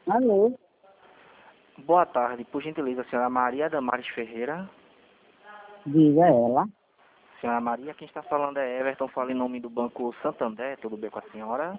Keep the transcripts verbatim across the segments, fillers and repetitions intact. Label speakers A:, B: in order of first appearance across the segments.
A: Alô?
B: Boa tarde, por gentileza, senhora Maria Damares Ferreira.
A: Diga ela.
B: Senhora Maria, quem está falando é Everton, fala em nome do Banco Santander, tudo bem com a senhora?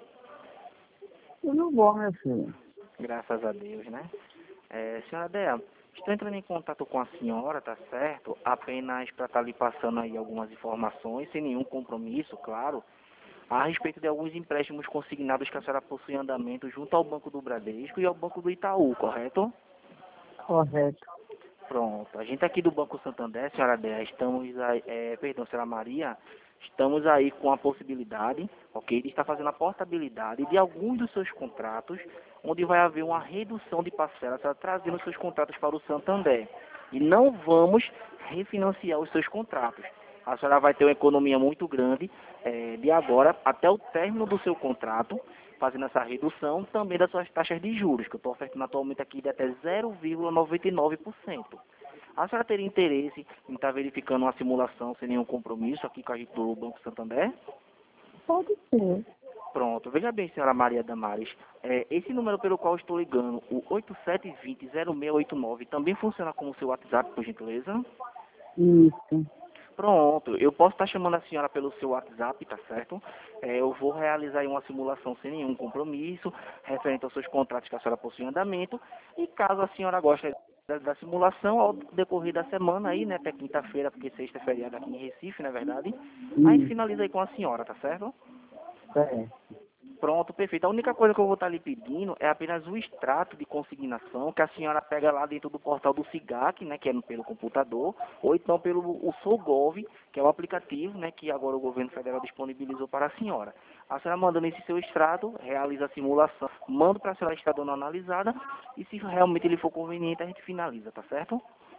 A: Tudo bom, meu filho?
B: Graças a Deus, né? É, senhora Dea, estou entrando em contato com a senhora, tá certo? Apenas para estar lhe passando aí algumas informações, sem nenhum compromisso, claro, a respeito de alguns empréstimos consignados que a senhora possui em andamento junto ao Banco do Bradesco e ao Banco do Itaú, correto?
A: Correto.
B: Pronto. A gente aqui do Banco Santander, senhora Dea, estamos aí, é, perdão, senhora Maria, estamos aí com a possibilidade, ok, de estar fazendo a portabilidade de alguns dos seus contratos, onde vai haver uma redução de parcelas, tá, trazendo os seus contratos para o Santander. E não vamos refinanciar os seus contratos. A senhora vai ter uma economia muito grande é, de agora até o término do seu contrato, fazendo essa redução também das suas taxas de juros, que eu estou ofertando atualmente aqui de até zero vírgula noventa e nove por cento. A senhora teria interesse em estar verificando uma simulação sem nenhum compromisso aqui com a gente do Banco Santander?
A: Pode ser.
B: Pronto. Veja bem, senhora Maria Damares, é, esse número pelo qual eu estou ligando, o oito sete dois zero zero seis oito nove, também funciona como seu WhatsApp, por gentileza?
A: Isso.
B: Pronto, eu posso estar chamando a senhora pelo seu WhatsApp, tá certo? É, eu vou realizar aí uma simulação sem nenhum compromisso, referente aos seus contratos que a senhora possui em andamento, e caso a senhora goste da, da simulação, ao decorrer da semana aí, né, até quinta-feira, porque sexta é feriado aqui em Recife, não é verdade? A gente
A: Isso.
B: finaliza aí com a senhora, tá certo?
A: Certo.
B: Pronto, perfeito. A única coisa que eu vou estar lhe pedindo é apenas o extrato de consignação que a senhora pega lá dentro do portal do SIGAC, né, que é pelo computador, ou então pelo o SOGOV, que é o aplicativo, né, que agora o governo federal disponibilizou para a senhora. A senhora mandando esse seu extrato, realiza a simulação, manda para a senhora estar dando analisada, e se realmente ele for conveniente, a gente finaliza, tá certo?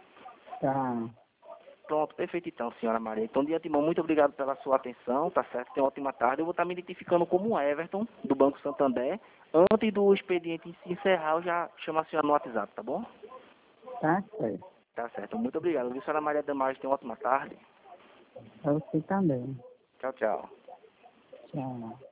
A: Tá.
B: Pronto, perfeito então, senhora Maria. Então, de antemão, muito obrigado pela sua atenção, tá certo? Tenha uma ótima tarde. Eu vou estar me identificando como Everton, do Banco Santander. Antes do expediente se encerrar, eu já chamo a senhora no WhatsApp, tá bom?
A: Tá certo.
B: Tá certo. Muito obrigado. Viu, senhora Maria Damares? Tenha uma ótima tarde.
A: Pra você também.
B: Tchau, tchau.
A: Tchau.